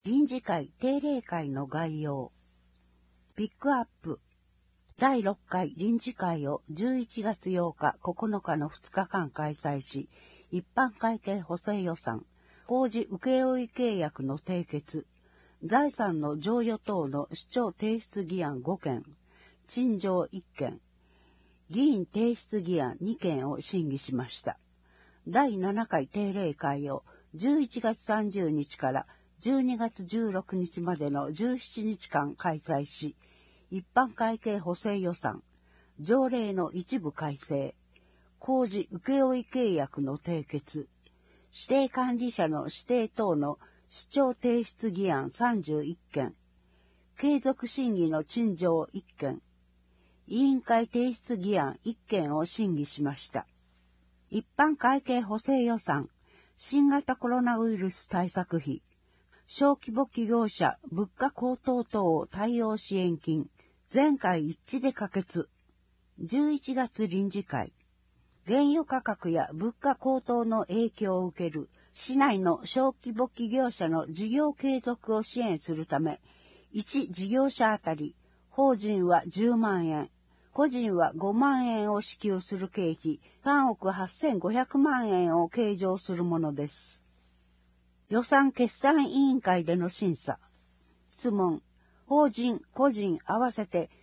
臨時会定例会の概要。ピックアップ。第6回臨時会を11月8日、9日の2日間開催し、一般会計補正予算、工事請負契約の締結、財産の贈与等の主張提出議案5件、陳情1件、議員提出議案2件を審議しました。第7回定例会を11月30日から12月16日までの17日間開催し、一般会計補正予算、条例の一部改正、工事請負契約の締結、指定管理者の指定等の主張提出議案31件、継続審議の陳情1件、委員会提出議案1件を審議しました。一般会計補正予算、新型コロナウイルス対策費、小規模企業者物価高騰等対応支援金、全会一致で可決。11月臨時会、原油価格や物価高騰の影響を受ける市内の小規模企業者の事業継続を支援するため、1事業者あたり、法人は10万円、個人は5万円を支給する経費3億8500万円を計上するものです。予算決算委員会での審査。質問。法人、個人合わせて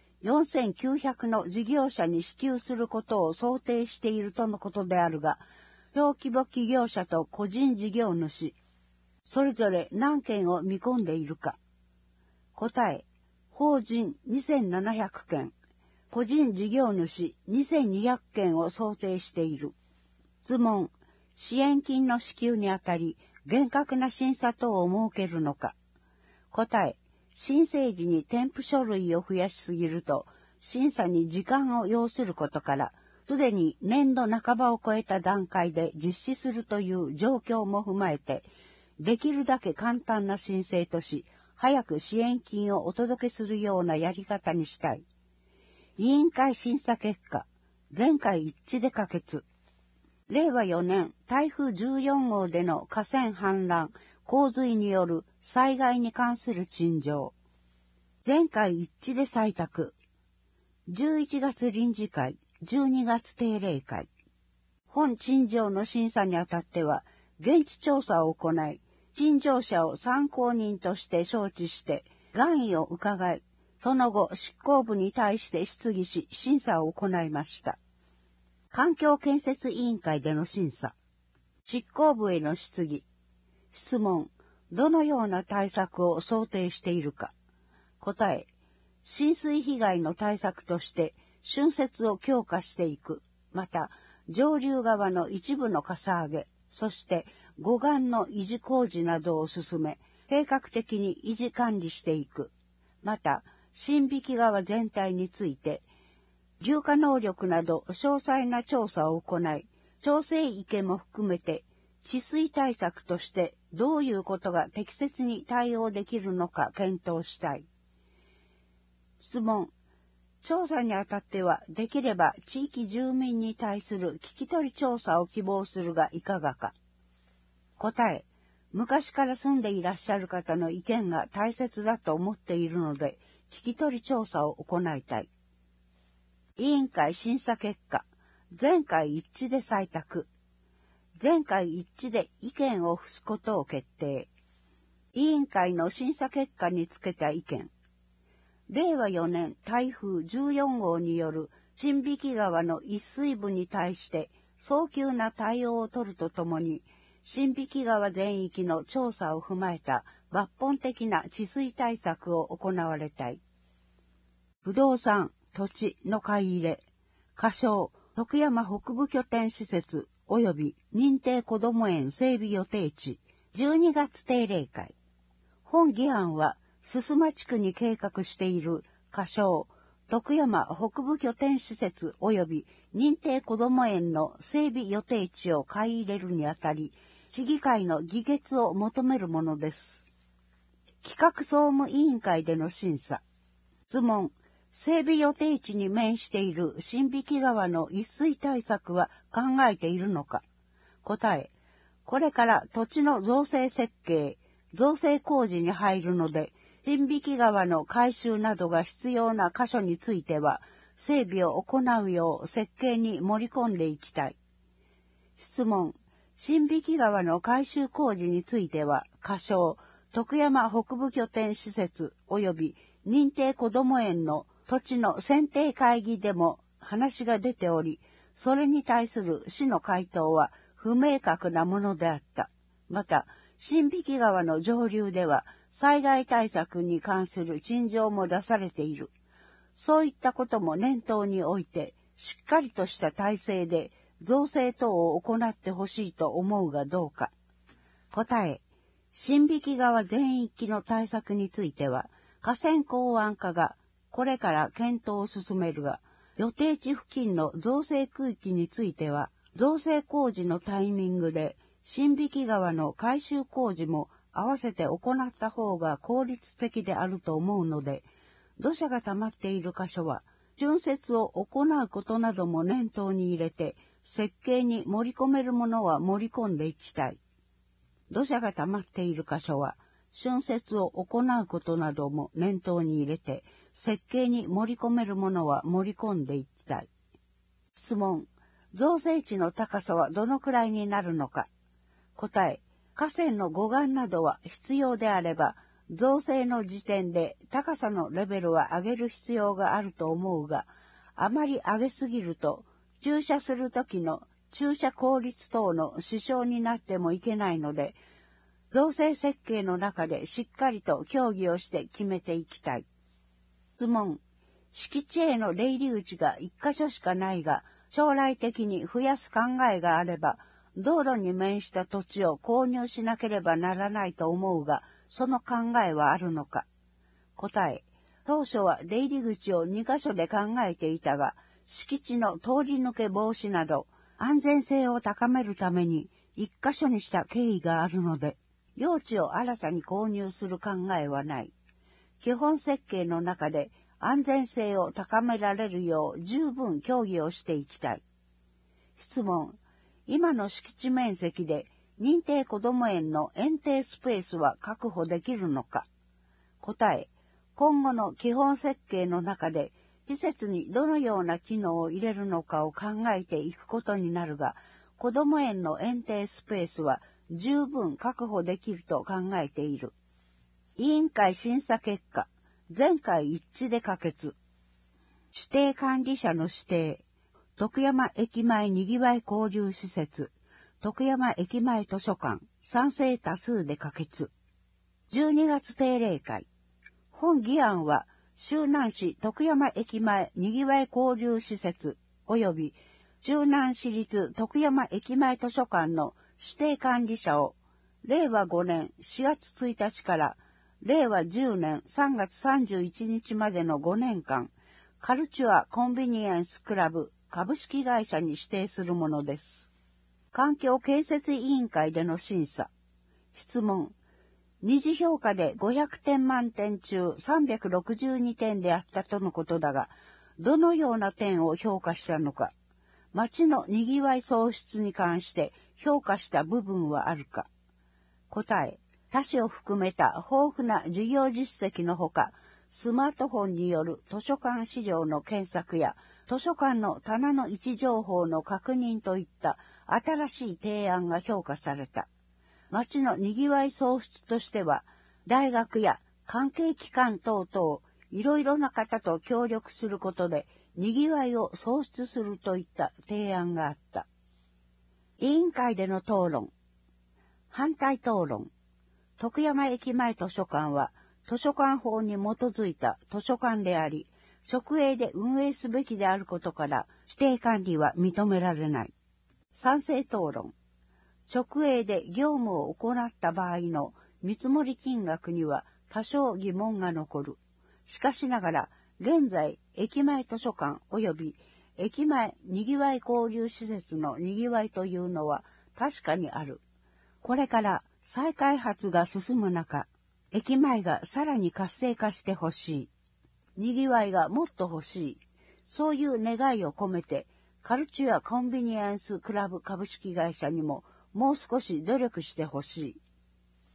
4900の事業者に支給することを想定しているとのことであるが、小規模企業者と個人事業主、それぞれ何件を見込んでいるか。答え。法人2700件、個人事業主2200件を想定している。質問。支援金の支給にあたり、厳格な審査等を設けるのか。答え。申請時に添付書類を増やしすぎると、審査に時間を要することから、すでに年度半ばを超えた段階で実施するという状況も踏まえて、できるだけ簡単な申請とし、早く支援金をお届けするようなやり方にしたい。委員会審査結果、全会一致で可決。令和4年台風14号での河川氾濫、洪水による災害に関する陳情。全会一致で採択。11月臨時会、12月定例会。本陳情の審査にあたっては、現地調査を行い、陳情者を参考人として招致して、願意を伺い、その後執行部に対して質疑し、審査を行いました。環境建設委員会での審査。執行部への質疑。質問。どのような対策を想定しているか。答え。浸水被害の対策として浚渫を強化していく。また、上流側の一部のかさ上げ、そして護岸の維持工事などを進め、計画的に維持管理していく。また、新引川全体について、流下能力など詳細な調査を行い、調整池も含めて、治水対策としてどういうことが適切に対応できるのか検討したい。質問。調査にあたってはできれば地域住民に対する聞き取り調査を希望するがいかがか。答え。昔から住んでいらっしゃる方の意見が大切だと思っているので、聞き取り調査を行いたい。委員会審査結果。全会一致で採択。全会一致で意見を付すことを決定。委員会の審査結果につけた意見。令和4年台風14号による新引川の一水部に対して早急な対応を取るとともに、新引川全域の調査を踏まえた抜本的な治水対策を行われたい。不動産、土地の買い入れ、仮称、徳山北部拠点施設及び認定こども園整備予定地、12月定例会。本議案は、須磨地区に計画している仮称、徳山北部拠点施設及び認定こども園の整備予定地を買い入れるにあたり、市議会の議決を求めるものです。企画総務委員会での審査。質問。整備予定地に面している新引川の一水対策は考えているのか。答え。これから土地の造成設計、 造成工事に入るので、新引川の改修などが必要な箇所については、整備を行うよう設計に盛り込んでいきたい。質問。新引川の改修工事については、仮称、徳山北部拠点施設及び認定こども園の土地の選定会議でも話が出ており、それに対する市の回答は不明確なものであった。また、新引川の上流では災害対策に関する陳情も出されている。そういったことも念頭において、しっかりとした体制で造成等を行ってほしいと思うがどうか。答え。新引川全域の対策については、河川港湾課がこれから検討を進めるが、予定地付近の造成区域については、造成工事のタイミングで、新引川の改修工事も合わせて行った方が効率的であると思うので、土砂が溜まっている箇所は、浚渫を行うことなども念頭に入れて、設計に盛り込めるものは盛り込んでいきたい。土砂が溜まっている箇所は、浚渫を行うことなども念頭に入れて、設計に盛り込めるものは盛り込んでいきたい。質問。造成地の高さはどのくらいになるのか。答え。河川の護岸などは必要であれば、造成の時点で高さのレベルは上げる必要があると思うが、あまり上げすぎると、駐車するときの駐車効率等の支障になってもいけないので、造成設計の中でしっかりと協議をして決めていきたい。質問。敷地への出入り口が一箇所しかないが、将来的に増やす考えがあれば、道路に面した土地を購入しなければならないと思うが、その考えはあるのか。答え。当初は出入り口を2箇所で考えていたが、敷地の通り抜け防止など、安全性を高めるために1箇所にした経緯があるので、用地を新たに購入する考えはない。基本設計の中で安全性を高められるよう十分協議をしていきたい。質問。今の敷地面積で認定こども園の園庭スペースは確保できるのか。答え。今後の基本設計の中で施設にどのような機能を入れるのかを考えていくことになるが、こども園の園庭スペースは十分確保できると考えている。委員会審査結果、全会一致で可決。指定管理者の指定、徳山駅前にぎわい交流施設、徳山駅前図書館、賛成多数で可決。12月定例会。本議案は、周南市徳山駅前にぎわい交流施設及び周南市立徳山駅前図書館の指定管理者を令和5年4月1日から令和10年3月31日までの5年間、カルチュア・コンビニエンス・クラブ株式会社に指定するものです。環境建設委員会での審査。質問。二次評価で500点満点中362点であったとのことだが、どのような点を評価したのか。町のにぎわい創出に関して評価した部分はあるか。答え。他市を含めた豊富な事業実績のほか、スマートフォンによる図書館資料の検索や図書館の棚の位置情報の確認といった新しい提案が評価された。町のにぎわい創出としては、大学や関係機関等々、いろいろな方と協力することで、にぎわいを創出するといった提案があった。委員会での討論。反対討論。徳山駅前図書館は、図書館法に基づいた図書館であり、直営で運営すべきであることから、指定管理は認められない。賛成討論。直営で業務を行った場合の見積もり金額には多少疑問が残る。しかしながら、現在、駅前図書館及び駅前にぎわい交流施設のにぎわいというのは確かにある。これから再開発が進む中、駅前がさらに活性化してほしい。にぎわいがもっと欲しい。そういう願いを込めて、カルチュア・コンビニエンス・クラブ株式会社にももう少し努力してほしい。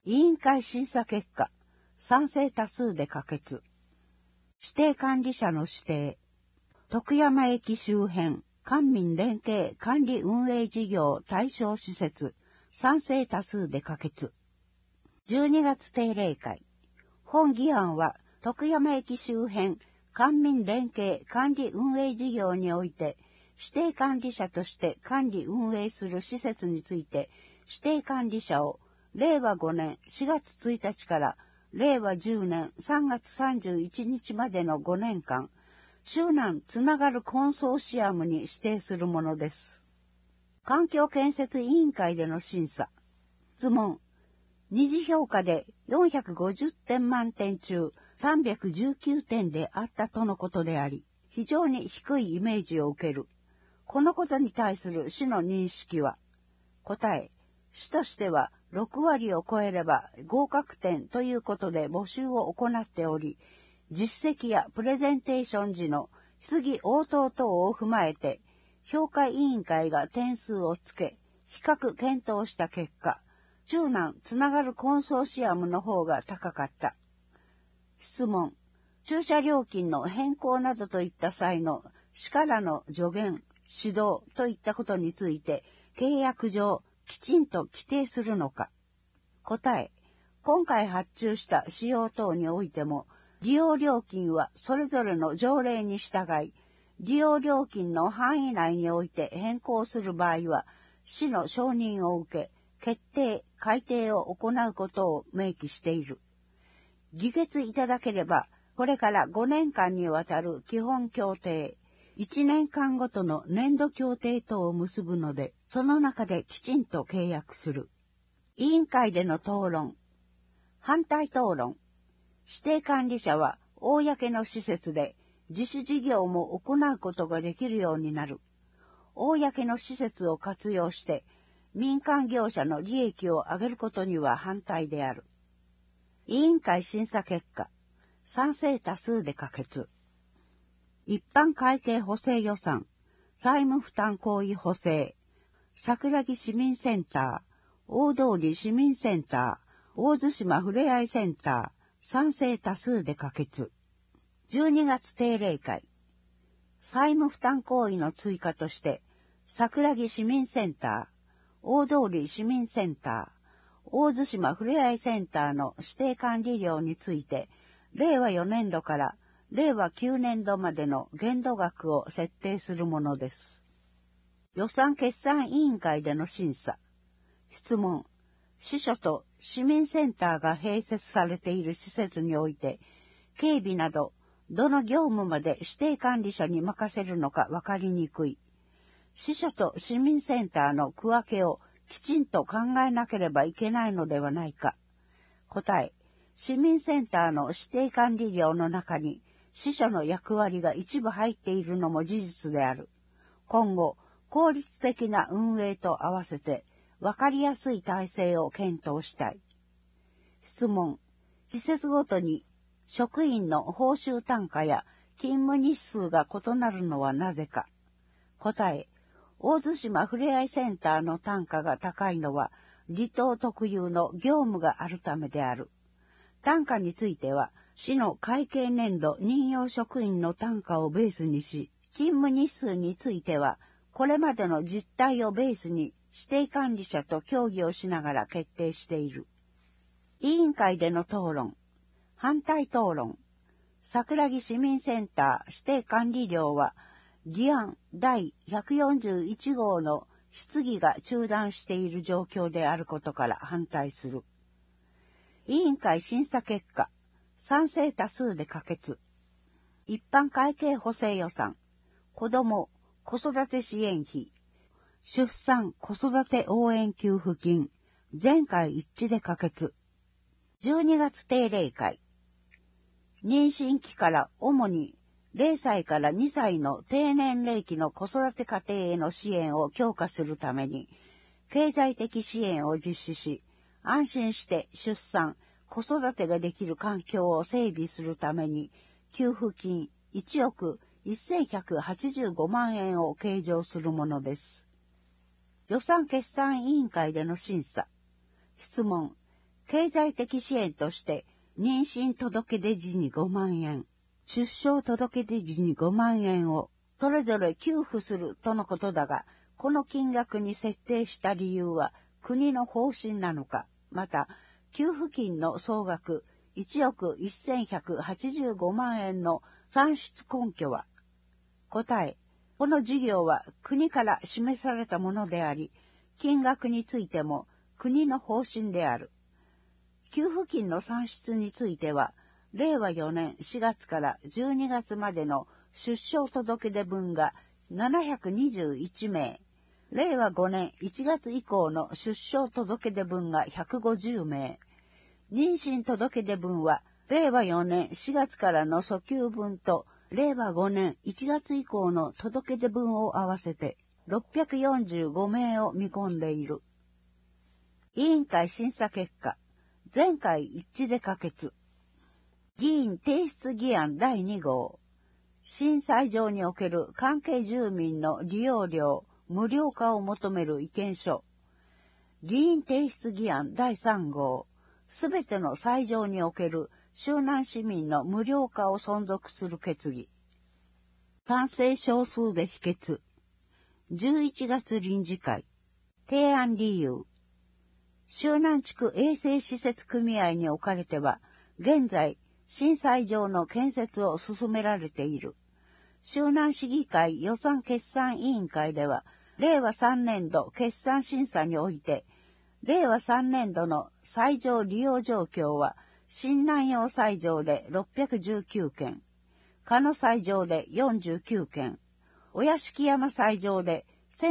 委員会審査結果、賛成多数で可決。指定管理者の指定。徳山駅周辺、官民連携管理運営事業対象施設、賛成多数で可決。12月定例会。本議案は、徳山駅周辺、官民連携管理運営事業において、指定管理者として管理運営する施設について、指定管理者を、令和5年4月1日から令和10年3月31日までの5年間、周南つながるコンソーシアムに指定するものです。環境建設委員会での審査。質問。二次評価で450点満点中319点であったとのことであり、非常に低いイメージを受ける。このことに対する市の認識は、答え、市としては6割を超えれば合格点ということで募集を行っており、実績やプレゼンテーション時の質疑応答等を踏まえて、評価委員会が点数をつけ、比較検討した結果、中南つながるコンソーシアムの方が高かった。質問。駐車料金の変更などといった際の市からの助言、指導といったことについて、契約上、きちんと規定するのか。答え。今回発注した使用等においても、利用料金はそれぞれの条例に従い、利用料金の範囲内において変更する場合は、市の承認を受け、決定、改定を行うことを明記している。議決いただければ、これから5年間にわたる基本協定、1年間ごとの年度協定等を結ぶので、その中できちんと契約する。委員会での討論。反対討論。指定管理者は、公の施設で自主事業も行うことができるようになる。公の施設を活用して、民間業者の利益を上げることには反対である。委員会審査結果。賛成多数で可決。一般会計補正予算、債務負担行為補正、桜木市民センター、大通市民センター、大津島ふれあいセンター、賛成多数で可決。12月定例会。債務負担行為の追加として、桜木市民センター、大通市民センター、大津島ふれあいセンターの指定管理料について、令和4年度から令和9年度までの限度額を設定するものです。予算決算委員会での審査。質問。支所と市民センターが併設されている施設において、警備など、どの業務まで指定管理者に任せるのか分かりにくい。支所と市民センターの区分けをきちんと考えなければいけないのではないか。答え。市民センターの指定管理料の中に、支所の役割が一部入っているのも事実である。今後、効率的な運営と合わせて、わかりやすい体制を検討したい。質問。施設ごとに、職員の報酬単価や勤務日数が異なるのはなぜか。答え。大津島ふれあいセンターの単価が高いのは、離島特有の業務があるためである。単価については、市の会計年度任用職員の単価をベースにし、勤務日数については、これまでの実態をベースに指定管理者と協議をしながら決定している。委員会での討論。反対討論。桜木市民センター指定管理料は、議案第141号の質疑が中断している状況であることから反対する。委員会審査結果、賛成多数で可決。一般会計補正予算、子ども・子育て支援費、出産・子育て応援給付金、全会一致で可決。12月定例会。妊娠期から主に0歳から2歳の低年齢期の子育て家庭への支援を強化するために、経済的支援を実施し、安心して出産、子育てができる環境を整備するために、給付金1億1185万円を計上するものです。予算決算委員会での審査。質問。 経済的支援として、妊娠届出時に5万円、出生届出時に5万円をそれぞれ給付するとのことだが、この金額に設定した理由は国の方針なのか、また、給付金の総額1億1185万円の算出根拠は、答え、この事業は国から示されたものであり、金額についても国の方針である。給付金の算出については、令和4年4月から12月までの出生届出分が721名、令和5年1月以降の出生届出分が150名、妊娠届出分は令和4年4月からの訴求分と令和5年1月以降の届出分を合わせて645名を見込んでいる。委員会審査結果、全会一致で可決。議員提出議案第2号。震災上における関係住民の利用料無料化を求める意見書。議員提出議案第3号。すべての災上における周南市民の無料化を存続する決議。賛成少数で否決。11月臨時会。提案理由。周南地区衛生施設組合におかれては、現在、震災上の建設を進められている。周南市議会予算決算委員会では、令和3年度決算審査において、令和3年度の災上利用状況は、新南陽災上で619件、鹿野災上で49件、お屋敷山災上で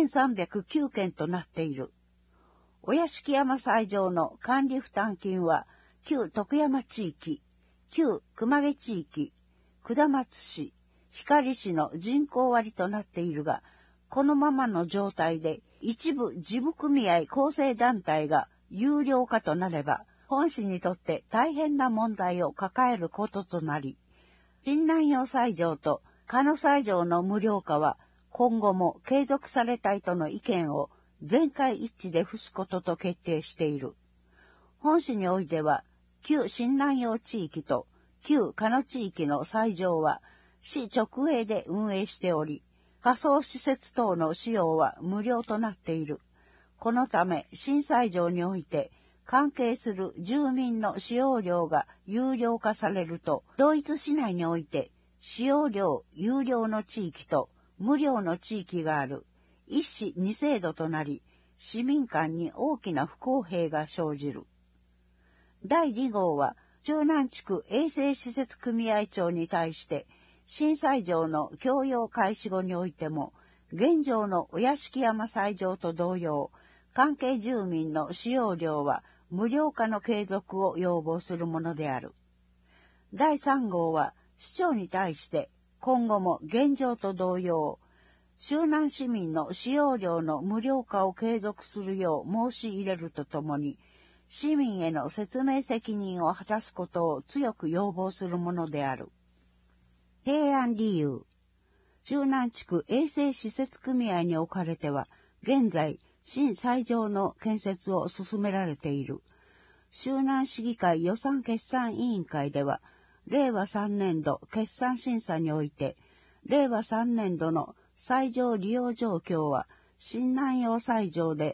1309件となっている。お屋敷山災上の管理負担金は、旧徳山地域、旧熊毛地域、下松市、光市の人口割となっているが、このままの状態で一部事務組合構成団体が有料化となれば、本市にとって大変な問題を抱えることとなり、新南陽災上と鹿野災上の無料化は今後も継続されたいとの意見を全会一致で付すことと決定している。本市においては、旧新南陽地域と旧鹿野地域の災上は市直営で運営しており、仮想施設等の使用は無料となっている。このため、新災上において、関係する住民の使用料が有料化されると、同一市内において、使用料有料の地域と無料の地域がある、一市二制度となり、市民間に大きな不公平が生じる。第2号は、周南地区衛生施設組合長に対して、震災上の供用開始後においても、現状のお屋敷山災上と同様、関係住民の使用料は無料化の継続を要望するものである。第3号は、市長に対して、今後も現状と同様、周南市民の使用料の無料化を継続するよう申し入れるとともに、市民への説明責任を果たすことを強く要望するものである。提案理由。周南地区衛生施設組合におかれては、現在、新災上の建設を進められている。周南市議会予算決算委員会では、令和3年度決算審査において、令和3年度の災上利用状況は、新南陽災上で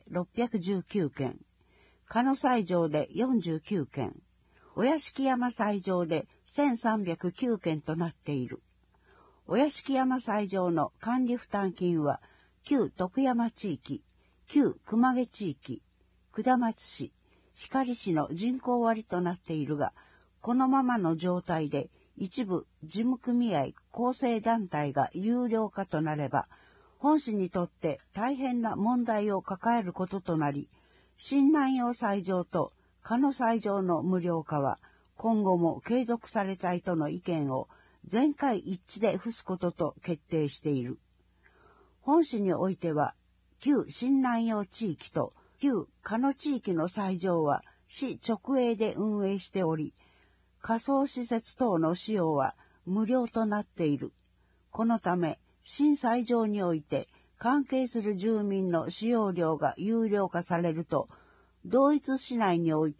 619件、鹿野災上で49件、お屋敷山災上で1309件となっている。お屋敷山災上の管理負担金は、旧徳山地域、旧熊毛地域、下松市、光市の人口割となっているが、このままの状態で一部事務組合構成団体が有料化となれば、本市にとって大変な問題を抱えることとなり、新南陽災上と鹿野災上の無料化は今後も継続されたいとの意見を全会一致で付すことと決定している。本市においては、旧新南陽地域と旧鹿野地域の災上は市直営で運営しており、仮想施設等の使用は無料となっている。このため、新災上において関係する住民の使用料が有料化されると、同一市内において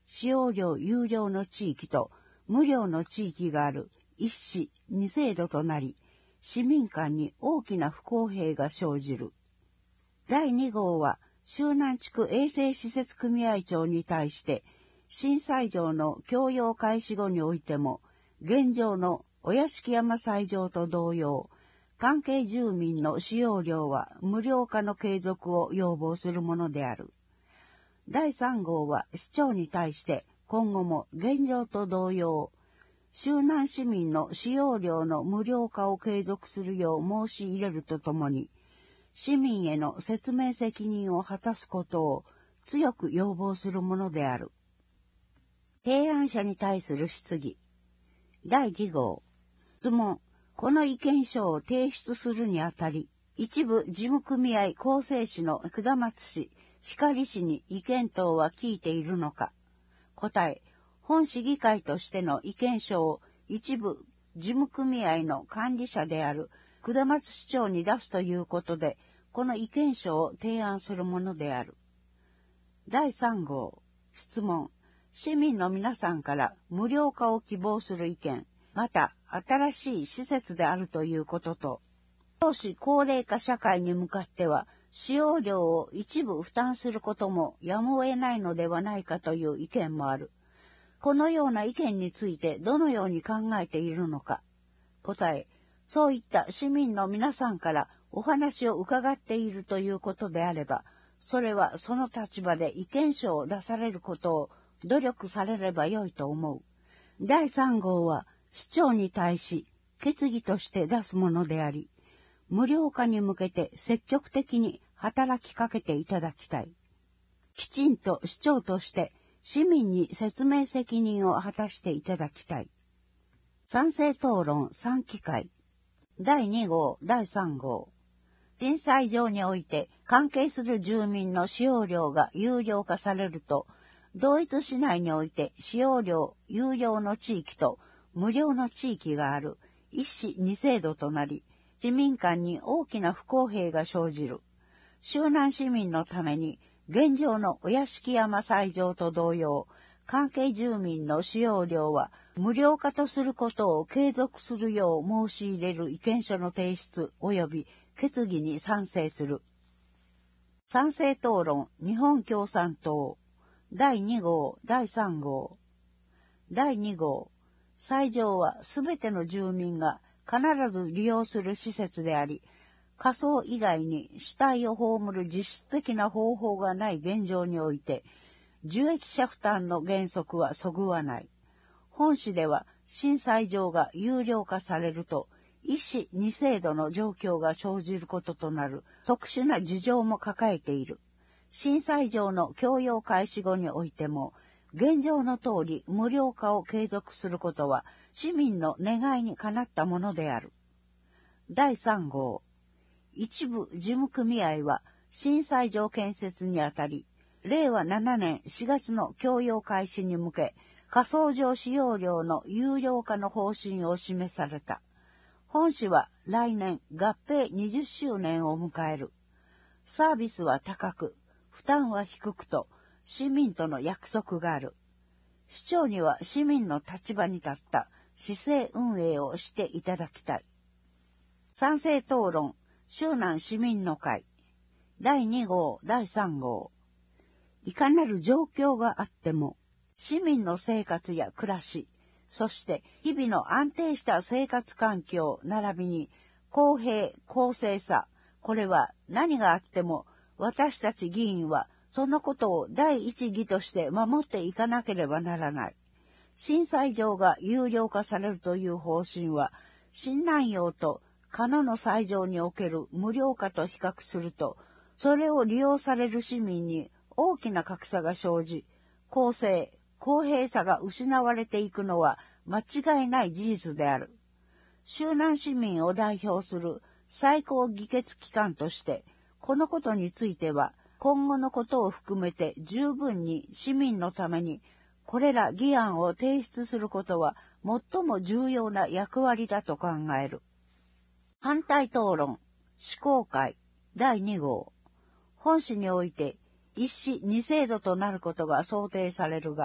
使用料有料の地域と無料の地域がある一市二制度となり、市民間に大きな不公平が生じる。第2号は、周南地区衛生施設組合長に対して、震災上の供用開始後においても、現状のお屋敷山斎場と同様、関係住民の使用料は無料化の継続を要望するものである。第3号は市長に対して今後も現状と同様、周南市民の使用料の無料化を継続するよう申し入れるとともに、市民への説明責任を果たすことを強く要望するものである。提案者に対する質疑。第2号。質問。この意見書を提出するにあたり、一部事務組合構成市の下松市、光市に意見等は聞いているのか。答え。本市議会としての意見書を一部事務組合の管理者である下松市長に出すということで、この意見書を提案するものである。第3号。質問。市民の皆さんから無料化を希望する意見、また新しい施設であるということと、少子高齢化社会に向かっては、使用料を一部負担することもやむを得ないのではないかという意見もある。このような意見についてどのように考えているのか。答え、そういった市民の皆さんからお話を伺っているということであれば、それはその立場で意見書を出されることを努力されればよいと思う。第3号は市長に対し決議として出すものであり、無料化に向けて積極的に働きかけていただきたい。きちんと市長として市民に説明責任を果たしていただきたい。賛成討論3機会。第2号、第3号。震災上において関係する住民の使用料が有料化されると、同一市内において使用料有料の地域と無料の地域がある一市二制度となり、市民間に大きな不公平が生じる。周南市民のために、現状のお屋敷山斎場と同様、関係住民の使用料は無料化とすることを継続するよう申し入れる意見書の提出及び決議に賛成する。賛成討論日本共産党。第2号、第3号。第2号。斎場はすべての住民が必ず利用する施設であり、火葬以外に死体を葬る実質的な方法がない現状において、受益者負担の原則はそぐわない。本市では新斎場が有料化されると、一市二制度の状況が生じることとなる特殊な事情も抱えている。新斎場の供用開始後においても、現状の通り無料化を継続することは市民の願いにかなったものである。第3号。一部事務組合は新斎場建設にあたり、令和7年4月の供用開始に向け、火葬場使用料の有料化の方針を示された。本市は来年合併20周年を迎える。サービスは高く、負担は低くと市民との約束がある。市長には市民の立場に立った市政運営をしていただきたい。賛成討論周南市民の会。第2号、第3号。いかなる状況があっても、市民の生活や暮らし、そして日々の安定した生活環境並びに公平・公正さ、これは何があっても私たち議員はそのことを第一義として守っていかなければならない。新斎場が有料化されるという方針は、新南陽と鹿野の斎場における無料化と比較すると、それを利用される市民に大きな格差が生じ、公正・公平さが失われていくのは間違いない事実である。周南市民を代表する最高議決機関として、このことについては、今後のことを含めて十分に市民のためにこれら議案を提出することは最も重要な役割だと考える。反対討論施行会第2号。本市において一市二制度となることが想定されるが、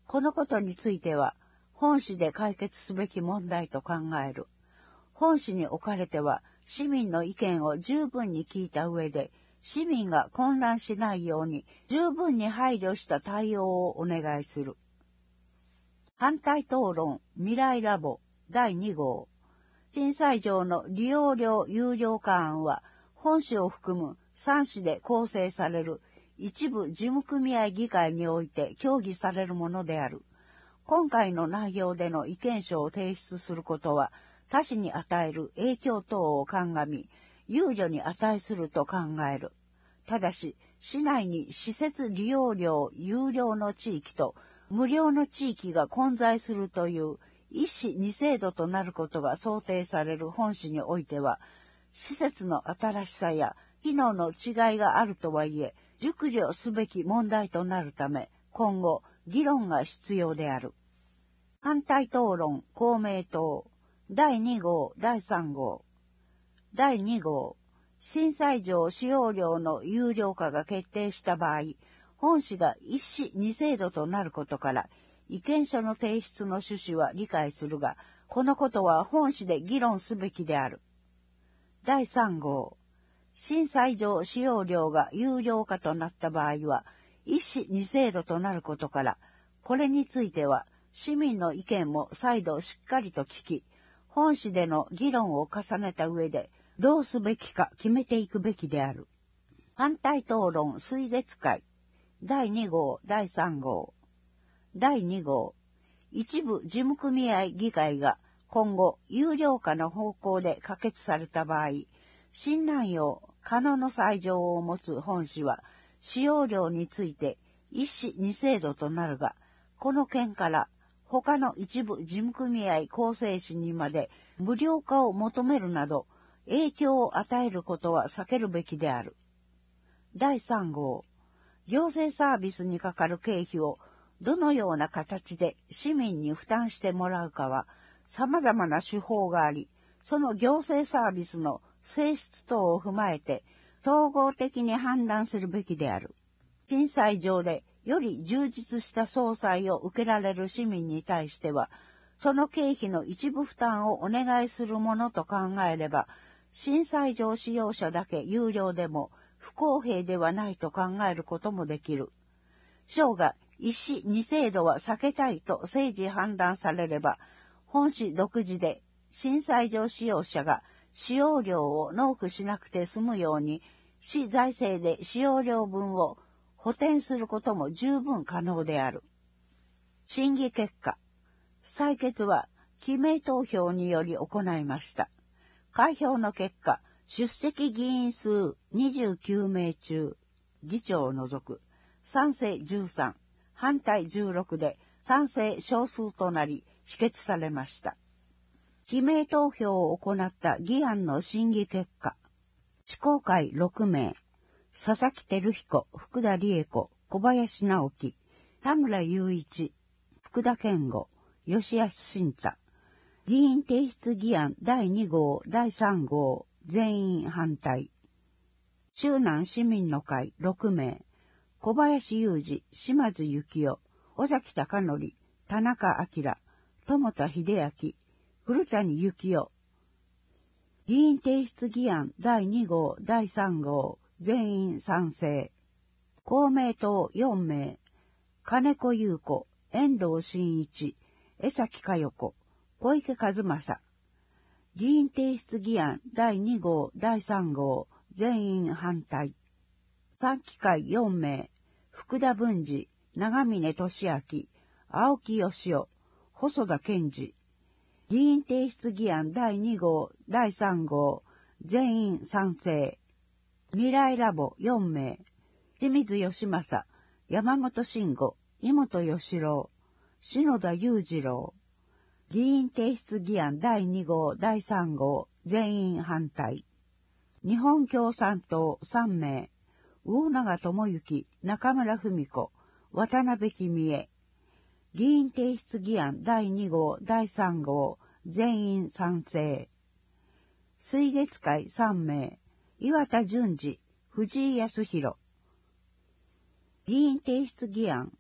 このことについては、本市で解決すべき問題と考える。本市におかれては、市民の意見を十分に聞いた上で、市民が混乱しないように十分に配慮した対応をお願いする。反対討論未来ラボ第2号。震災上の利用料有料化案は、本市を含む3市で構成される一部事務組合議会において協議されるものである。今回の内容での意見書を提出することは、他市に与える影響等を鑑み、憂慮に値すると考える。ただし、市内に施設利用料有料の地域と無料の地域が混在するという一市二制度となることが想定される本市においては、施設の新しさや機能の違いがあるとはいえ、熟慮すべき問題となるため、今後、議論が必要である。反対討論公明党第2号第3号第2号震災上使用料の有料化が決定した場合、本市が一市二制度となることから、意見書の提出の趣旨は理解するが、このことは本市で議論すべきである。第3号震災上使用料が有料化となった場合は、一市二制度となることから、これについては、市民の意見も再度しっかりと聞き、本市での議論を重ねた上で、どうすべきか決めていくべきである。反対討論推列会第2号第3号第2号一部事務組合議会が今後有料化の方向で可決された場合、新南陽可能の裁定を持つ本市は使用料について一市二制度となるが、この件から他の一部事務組合構成市にまで無料化を求めるなど影響を与えることは避けるべきである。第3号行政サービスにかかる経費をどのような形で市民に負担してもらうかは様々な手法があり、その行政サービスの性質等を踏まえて統合的に判断するべきである。震災上でより充実した総裁を受けられる市民に対しては、その経費の一部負担をお願いするものと考えれば、震災上使用者だけ有料でも不公平ではないと考えることもできる。省が一市二制度は避けたいと政治判断されれば、本市独自で震災上使用者が使用料を納付しなくて済むように、市財政で使用料分を補填することも十分可能である。審議結果。採決は記名投票により行いました。開票の結果、出席議員数29名中、議長を除く、賛成13、反対16で賛成少数となり否決されました。記名投票を行った議案の審議結果、施行会6名、佐々木照彦、福田理恵子、小林直樹、田村雄一、福田健吾、吉安慎太、議員提出議案第2号、第3号、全員反対。周南市民の会6名、小林雄二、島津幸雄、尾崎貴則、田中明、友田秀明、古谷幸雄。議員提出議案第2号、第3号、全員賛成。公明党4名、金子優子、遠藤真一、江崎佳代子、小池和正。議員提出議案第2号、第3号、全員反対。短期会4名、福田文治、長峰俊明、青木義雄、細田健二。議員提出議案第2号、第3号、全員賛成。未来ラボ4名、清水義正、山本慎吾、井本義郎、篠田裕次郎。議員提出議案第2号、第3号、全員反対。日本共産党3名、魚永智之、中村文子、渡辺公恵。議員提出議案第2号、第3号、全員賛成。水月会3名、岩田淳二、藤井康弘。議員提出議案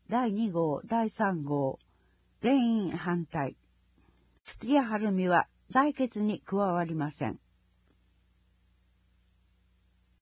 第2号、第3号、全員反対。土屋晴美は採決に加わりません。